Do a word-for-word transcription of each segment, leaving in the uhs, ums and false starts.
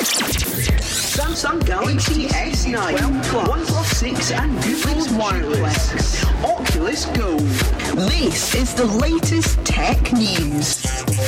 Samsung Galaxy S nine, OnePlus six and Google's Wireless, Oculus Go. This is the latest tech news.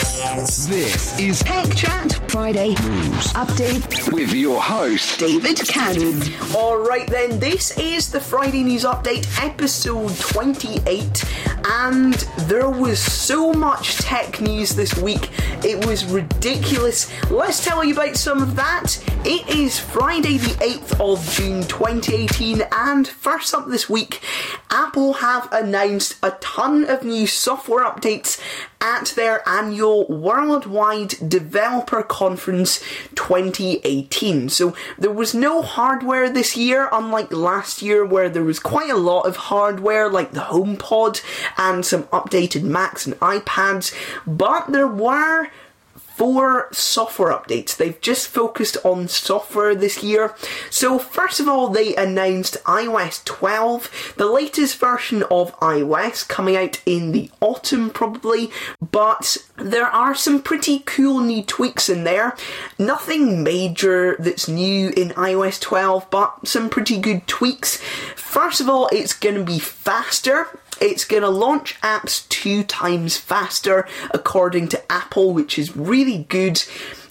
This is Tech Chat Friday News Update with your host, David Cannon. Alright then, this is the Friday News Update, episode twenty-eight, and there was so much tech news this week, it was ridiculous. Let's tell you about some of that. It is Friday the eighth of June twenty eighteen, and first up this week, Apple have announced a ton of new software updates at their annual Worldwide Developer Conference twenty eighteen. So there was no hardware this year, unlike last year where there was quite a lot of hardware like the HomePod and some updated Macs and iPads, but there were four software updates. They've just focused on software this year. So first of all, they announced i O S twelve, the latest version of iOS coming out in the autumn probably, but there are some pretty cool new tweaks in there. Nothing major that's new in i O S twelve, but some pretty good tweaks. First of all, it's going to be faster. It's going to launch apps two times faster, according to Apple, which is really good.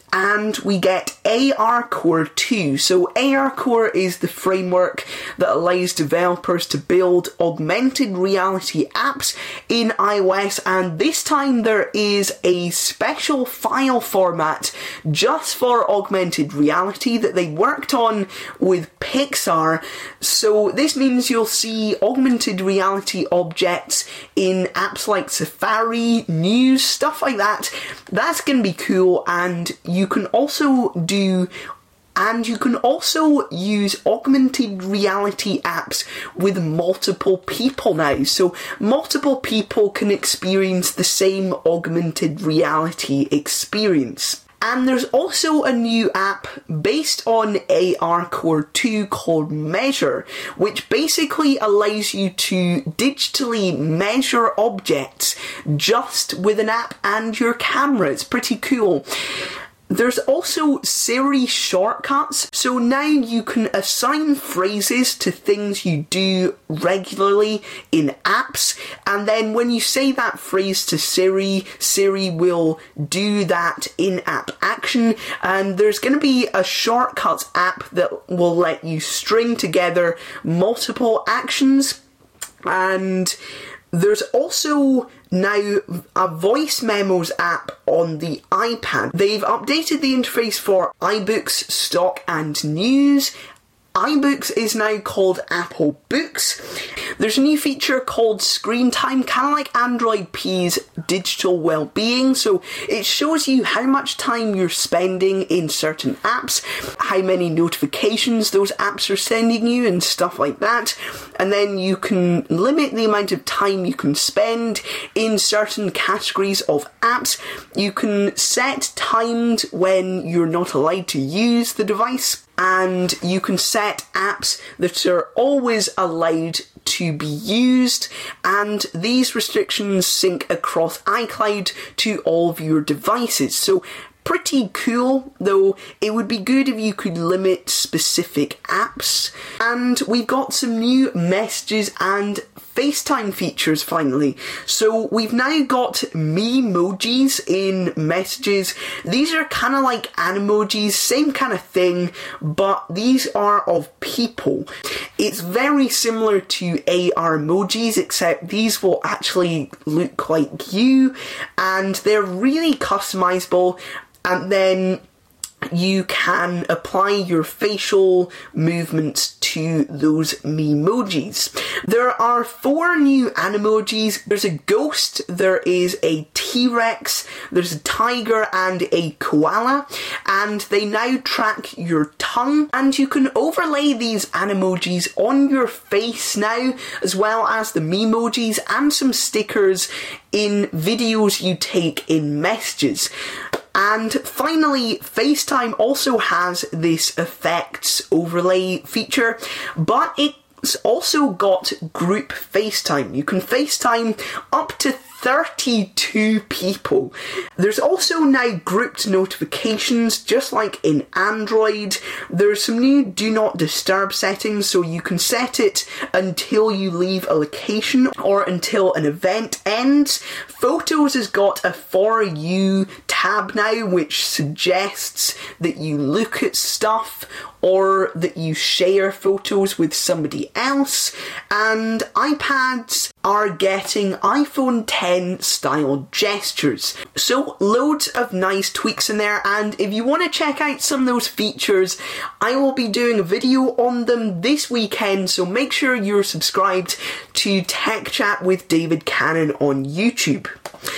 And we get ARCore two. So ARCore is the framework that allows developers to build augmented reality apps in iOS, and this time there is a special file format just for augmented reality that they worked on with Pixar. So this means you'll see augmented reality objects in apps like Safari, News, stuff like that. That's going to be cool, and you can also do And you can also use augmented reality apps with multiple people now. So multiple people can experience the same augmented reality experience. And there's also a new app based on ARCore two called Measure, which basically allows you to digitally measure objects just with an app and your camera. It's pretty cool. There's also Siri shortcuts, so now you can assign phrases to things you do regularly in apps, and then when you say that phrase to Siri, Siri will do that in-app action. And there's going to be a shortcuts app that will let you string together multiple actions, and there's also now a voice memos app on the iPad. They've updated the interface for iBooks, Stock and News. iBooks is now called Apple Books. There's a new feature called Screen Time, kind of like Android P's digital well-being. So it shows you how much time you're spending in certain apps, how many notifications those apps are sending you and stuff like that. And then you can limit the amount of time you can spend in certain categories of apps. You can set times when you're not allowed to use the device, and you can set apps that are always allowed to be used, and these restrictions sync across iCloud to all of your devices. So pretty cool, though it would be good if you could limit specific apps. And we've got some new messages and FaceTime features finally. So we've now got Memojis in messages. These are kind of like Animojis, same kind of thing, but these are of people. It's very similar to ARmojis, except these will actually look like you, and they're really customizable. And then you can apply your facial movements to those Memojis. There are four new Animojis. There's a ghost, there is a T-Rex, there's a tiger and a koala, and they now track your tongue, and you can overlay these Animojis on your face now, as well as the Memojis and some stickers in videos you take in messages. And finally, FaceTime also has this effects overlay feature, but it's also got group FaceTime. You can FaceTime up to thirty-two people. There's also now grouped notifications, just like in Android. There's some new do not disturb settings, so you can set it until you leave a location or until an event ends. Photos has got a For You tab now, which suggests that you look at stuff or that you share photos with somebody else. And iPads are getting iPhone ten style gestures. So loads of nice tweaks in there, and if you want to check out some of those features, I will be doing a video on them this weekend, so make sure you're subscribed to Tech Chat with David Cannon on YouTube.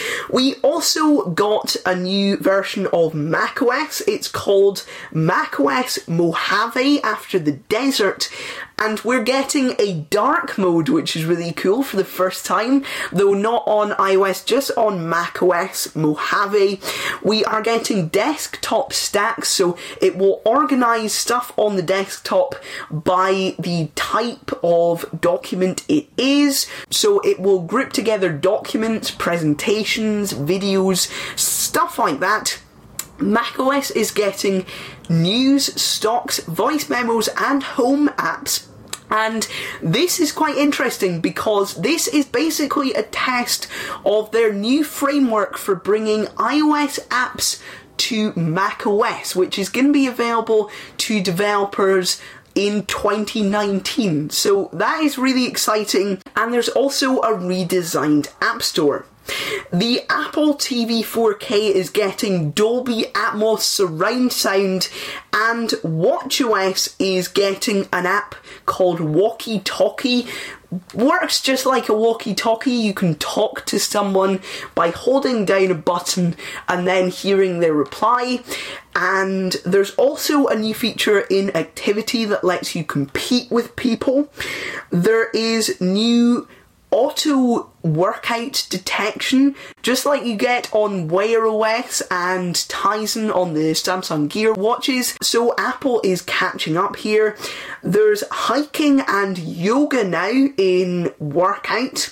We also got a new version of macOS. It's called macOS Mojave, after the desert, and we're getting a dark mode, which is really cool for the first time, though not on iOS, just on macOS Mojave. We are getting desktop stacks, so it will organise stuff on the desktop by the type of document it is. So it will group together documents, presentations, videos, stuff like that. macOS is getting news, stocks, voice memos, and home apps. And this is quite interesting because this is basically a test of their new framework for bringing iOS apps to macOS, which is going to be available to developers in twenty nineteen. So that is really exciting. And there's also a redesigned App Store. The Apple T V four K is getting Dolby Atmos surround sound, and watchOS is getting an app called Walkie Talkie. Works just like a walkie-talkie. You can talk to someone by holding down a button and then hearing their reply. And there's also a new feature in Activity that lets you compete with people. There is new auto workout detection, just like you get on Wear O S and Tizen on the Samsung Gear watches. So Apple is catching up here. There's hiking and yoga now in Workout.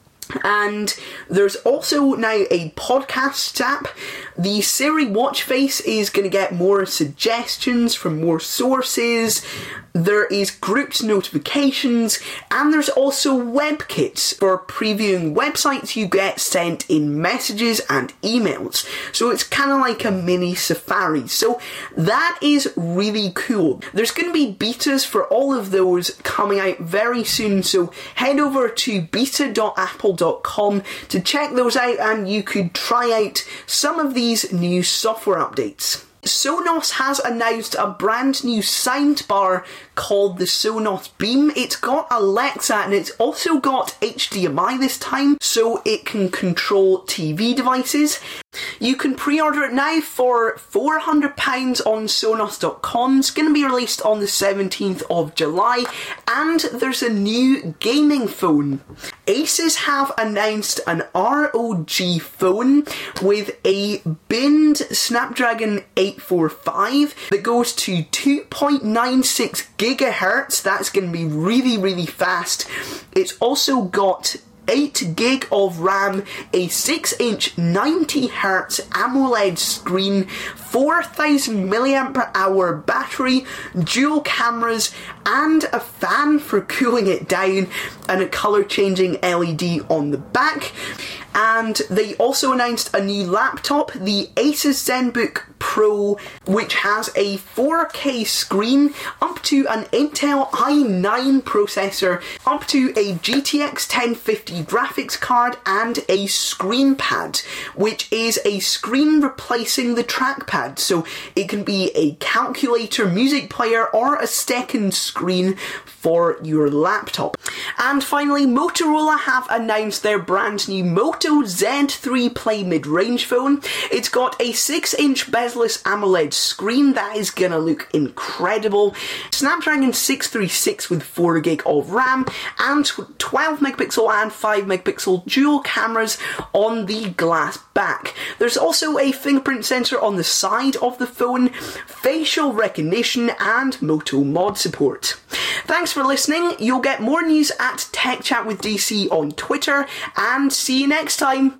And there's also now a podcast app. The Siri watch face is going to get more suggestions from more sources. There is grouped notifications, and there's also WebKits for previewing websites you get sent in messages and emails. So it's kind of like a mini Safari. So that is really cool. There's going to be betas for all of those coming out very soon. So head over to beta dot apple dot com to check those out, and you could try out some of these new software updates. Sonos has announced a brand new soundbar called the Sonos Beam. It's got Alexa and it's also got H D M I this time, so it can control T V devices. You can pre-order it now for four hundred pounds on Sonos dot com. It's going to be released on the seventeenth of July, and there's a new gaming phone. Asus have announced an R O G phone with a binned Snapdragon eight forty-five that goes to two point nine six gigahertz. That's going to be really, really fast. It's also got eight gig of RAM, a six inch ninety hertz AMOLED screen, four thousand milliamp hour battery, dual cameras, and a fan for cooling it down, and a colour changing L E D on the back. And they also announced a new laptop, the Asus ZenBook Pro, which has a four K screen, up to an Intel i nine processor, up to a G T X ten fifty graphics card, and a screen pad, which is a screen replacing the trackpad. So it can be a calculator, music player, or a second screen for your laptop. And finally, Motorola have announced their brand new Moto Z three Play mid-range phone. It's got a six inch bezel-less AMOLED screen that is gonna look incredible, Snapdragon six thirty-six with four gig of RAM, and twelve megapixel and five megapixel dual cameras on the glass back. There's also a fingerprint sensor on the side of the phone, facial recognition, and Moto Mod support. Thanks for listening. You'll get more news at Tech Chat with D C on Twitter, and see you next time.